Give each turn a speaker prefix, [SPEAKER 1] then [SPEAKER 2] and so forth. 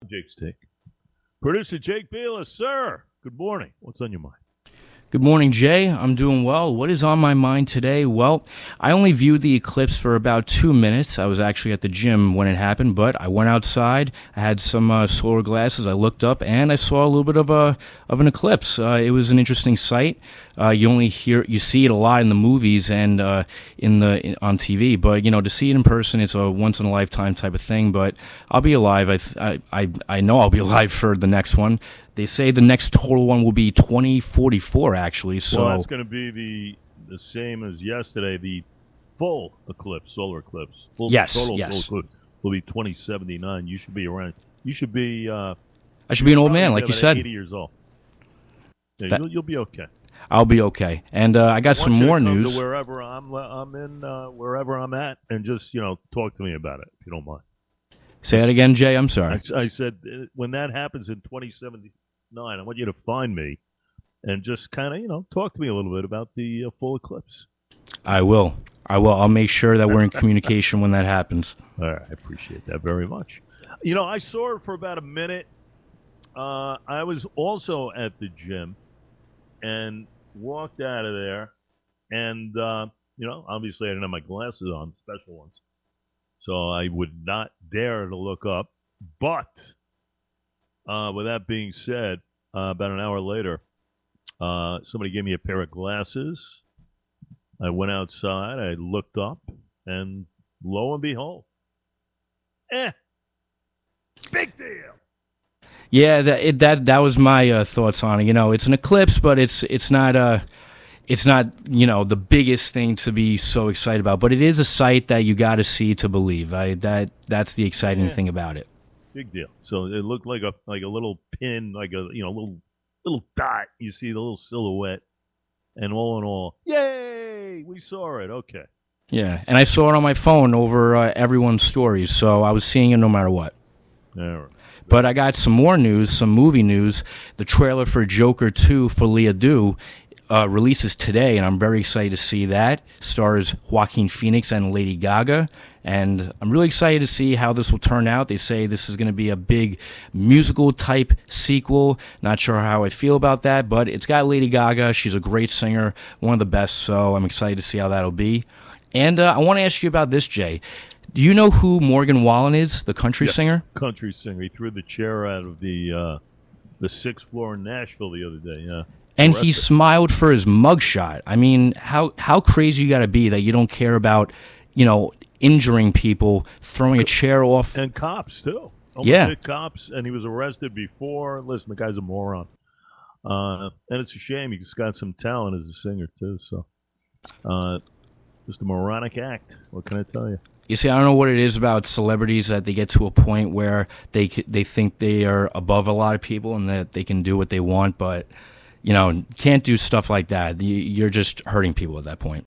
[SPEAKER 1] Jake's Take. Producer Jake Bayless, sir. Good morning. What's on your mind?
[SPEAKER 2] Good morning, Jay. I'm doing well. What is on my mind today? Well, I only viewed the eclipse for about 2 minutes. I was actually at the gym when it happened, but I went outside. I had some solar glasses. I looked up and I saw a little bit of an eclipse. It was an interesting sight. You see it a lot in the movies and on TV, but to see it in person, it's a once in a lifetime type of thing. But I'll be alive. I know I'll be alive for the next one. They say the next total one will be 2044, actually. So
[SPEAKER 1] well, that's going to be the same as yesterday. The full eclipse, solar eclipse.
[SPEAKER 2] Yes.
[SPEAKER 1] Solar eclipse will be 2079. You should be around. You should be. I
[SPEAKER 2] should be an old man, like you said.
[SPEAKER 1] 80 years old. Yeah, you'll be okay.
[SPEAKER 2] I'll be okay. And I got some more news.
[SPEAKER 1] To wherever I'm in, wherever I'm at, and just talk to me about it if you don't mind.
[SPEAKER 2] Say that again, Jay. I'm sorry.
[SPEAKER 1] I said when that happens in 2079, I want you to find me and just kind of talk to me a little bit about the full eclipse.
[SPEAKER 2] I will. I'll make sure that we're in communication when that happens.
[SPEAKER 1] All right, I appreciate that very much. I saw it for about a minute. I was also at the gym and walked out of there, and obviously I didn't have my glasses on, special ones, so I would not dare to look up. But with that being said, about an hour later, somebody gave me a pair of glasses. I went outside, I looked up, and lo and behold, big deal.
[SPEAKER 2] Yeah, that was my thoughts on it. It's an eclipse, but it's not the biggest thing to be so excited about. But it is a sight that you got to see to believe. That's the exciting thing about it.
[SPEAKER 1] Big deal. So it looked like a little pin, like a little dot. You see the little silhouette, and all in all, yay! We saw it. Okay.
[SPEAKER 2] Yeah, and I saw it on my phone over everyone's stories, so I was seeing it no matter what.
[SPEAKER 1] All right.
[SPEAKER 2] But I got some more news, some movie news. The trailer for Joker 2 for Leah Du releases today, and I'm very excited to see that. Stars Joaquin Phoenix and Lady Gaga, and I'm really excited to see how this will turn out. They say this is going to be a big musical-type sequel. Not sure how I feel about that, but it's got Lady Gaga. She's a great singer, one of the best, so I'm excited to see how that'll be. And I want to ask you about this, Jay. Do you know who Morgan Wallen is, the country singer?
[SPEAKER 1] Country singer. He threw the chair out of the 6th floor in Nashville the other day, yeah.
[SPEAKER 2] And he smiled for his mugshot. I mean, how crazy you got to be that you don't care about, injuring people, throwing a chair off.
[SPEAKER 1] And cops, too.
[SPEAKER 2] Yeah.
[SPEAKER 1] Hit cops, and he was arrested before. Listen, the guy's a moron. And it's a shame. He's got some talent as a singer, too. So, just a moronic act. What can I tell you?
[SPEAKER 2] You see, I don't know what it is about celebrities that they get to a point where they think they are above a lot of people and that they can do what they want, but, can't do stuff like that. You're just hurting people at that point.